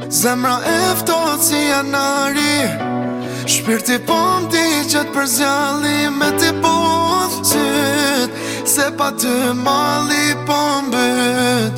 Zemra e ftohet si janari, shpirti po m'diqet për zjalli me ti puth syt, se pa ty malli po m'byt.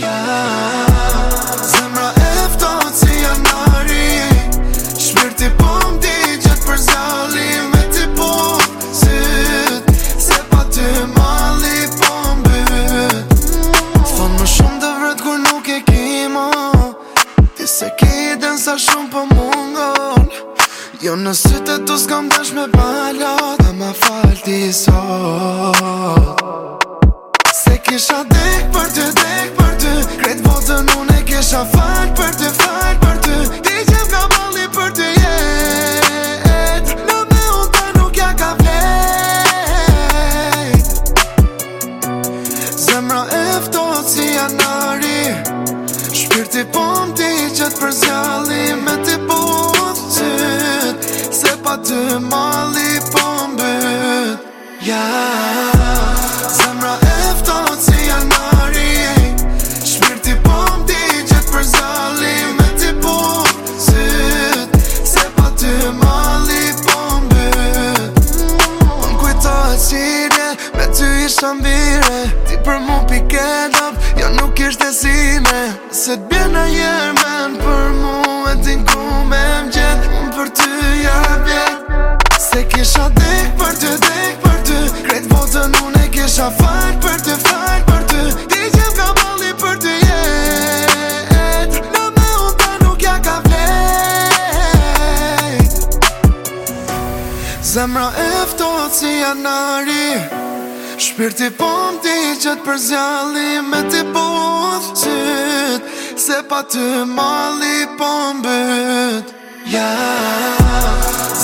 Zemra e ftohet si janari, shpirti po m'diqet për zjalli me ti puth syt, se pa ty malli po m'byt. Thon më shumë të vret kur nuk e kimo, ti se ki den sa shumë po mungon. Jo në sytë tu s'kam dash me bala, dhe ma fal ti sot. Se kisha dek për ty, krejt botën unë e kisha fal për ty, ti qem ka balli për ty jet, në me unë ta nuk ja ka vlejt. Zemra e ftohet si janari, shpirti po m'diqet për zjalli me ti puth syt, se pa ty malli po m'byt. Zemra e ftohet si janari, shpirti po m'diqet për zjalli me ti puth syt, se pa ty malli po m'byt. M'kujtohet qire, me ty isha mbire, ti për mu piket up, jo nuk ishte sime. Se t'bjen a jermen për mu e din ku me m'gjet, unë për ty ja vjet. Se kisha dek për ty, krejt botën unë e kisha fal për ty, ti qem ka balli për ty jet, në me unë ta nuk ja ka vlejt. Zemra e ftohet si janari, shpirti po m'diqet për zjalli me ti puth syt, se pa ty malli po m'byt.